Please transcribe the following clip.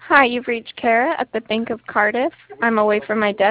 Hi, you've reached Kara at the Bank of Cardiff. I'm away from my desk